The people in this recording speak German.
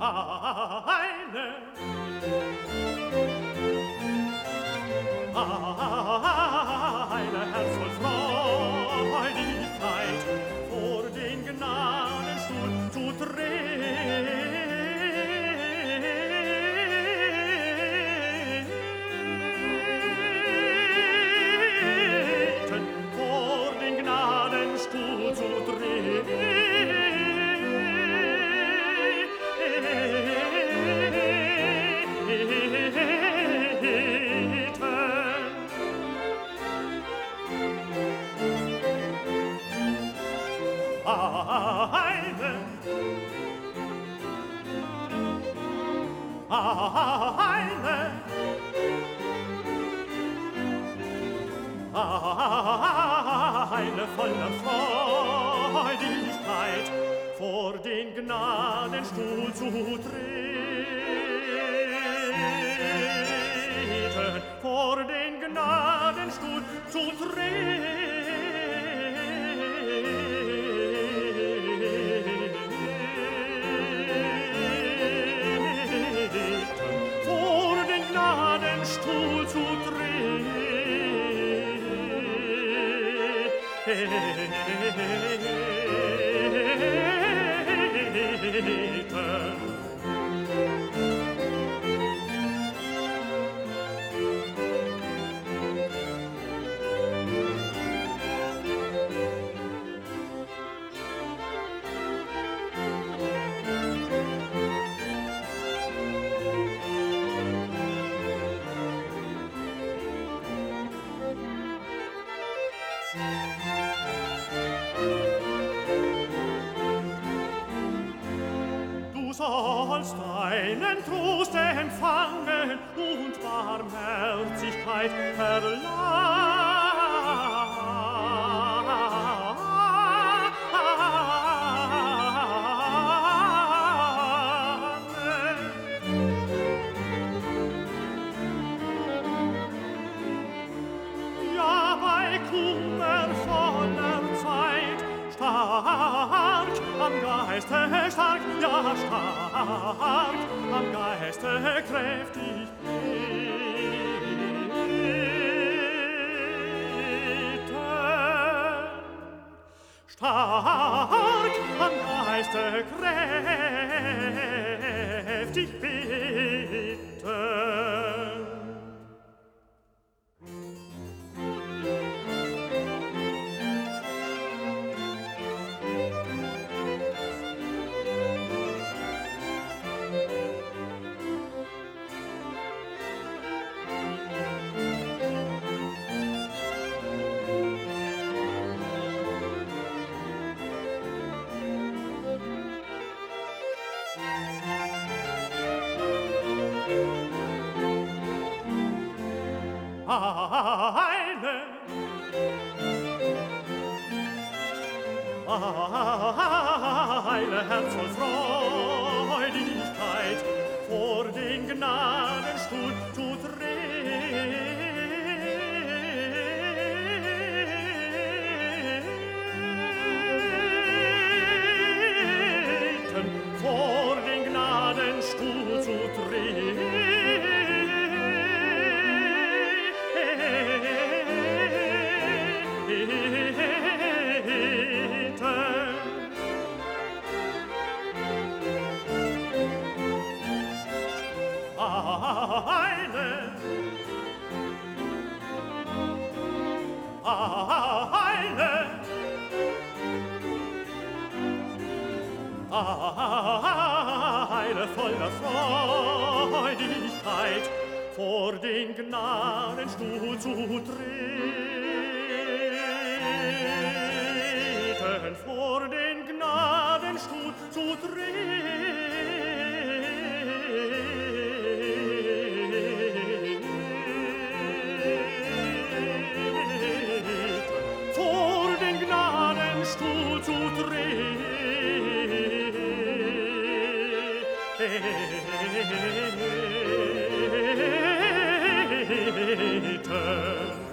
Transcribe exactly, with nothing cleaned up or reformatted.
Eile, Eile, Herz voll Freudigkeit, vor den Gnadenstuhl zu treten, vor den Gnadenstuhl zu treten. Eile, Eile, Eile voller Freudigkeit, vor den Gnadenstuhl zu treten, vor den Gnadenstuhl zu treten. Stuhl zu treten. Du sollst deinen Trost empfangen und Barmherzigkeit erlangen. Ja, bei kummervoller Zeit stark am Geiste stark, ja stark am Geiste kräftig beten. Stark am Geiste kräftig beten. Eile, Eile, Herz voll Freudigkeit, vor den Gnadenstuhl zu treten, vor den Gnadenstuhl zu treten. Eile, Eile, Eile voller Freudigkeit, vor den Gnadenstuhl zu treten, vor den Gnadenstuhl zu treten. Stuhl zu treten.